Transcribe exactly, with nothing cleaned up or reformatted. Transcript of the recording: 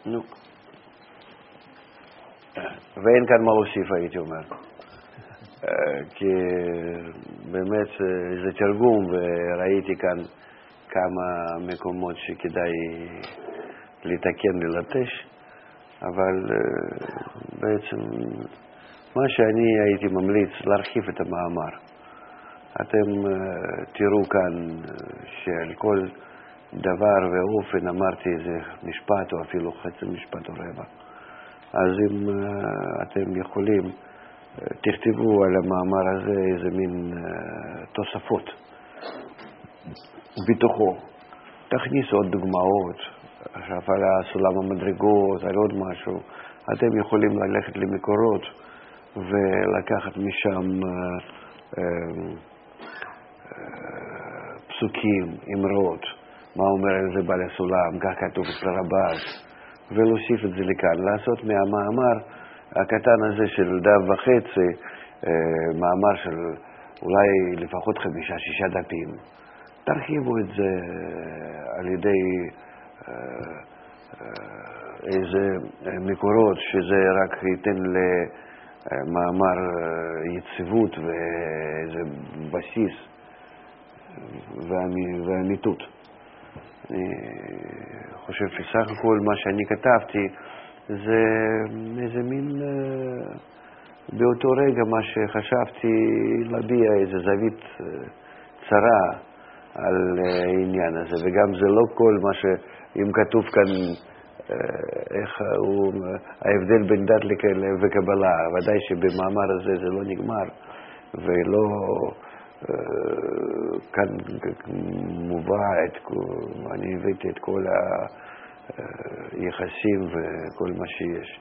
נו. ואין כאן מה להוסיף, הייתי אומר. כי באמת זה תרגום, וראיתי כאן כמה מקומות שכדאי לתקן, ללטש, אבל בעצם מה שאני הייתי ממליץ להרחיב את המאמר. אתם תראו כאן שעל כל דבר ואופן אמרתי איזה משפט או אפילו חצי משפט או רבע. אז אם אתם יכולים, תכתבו על המאמר הזה איזה מין תוספות בתוכו. תכניסו עוד דוגמאות, עכשיו על הסולם המדרגות, על עוד משהו. אתם יכולים ללכת למקורות ולקחת משם פסוקים, אמרות, מה אומר על זה בעל הסולם, כך כתוב אצל רב"ש, ולהוסיף את זה לכאן, לעשות מהמאמר הקטן הזה של דף וחצי, מאמר של אולי לפחות חמישה, שישה דפים. תרחיבו את זה על ידי איזה מקורות, שזה רק ייתן למאמר יציבות ואיזה בסיס ואמיתות. אני חושב שסך הכל מה שאני כתבתי זה איזה מין, באותו רגע מה שחשבתי להביע איזה זווית צרה על העניין הזה, וגם זה לא כל מה שאם כתוב כאן איך הוא, ההבדל בין דת וקבלה, ודאי שבמאמר הזה זה לא נגמר, ולא כאן מובא, את, אני הבאתי את כל היחסים וכל מה שיש.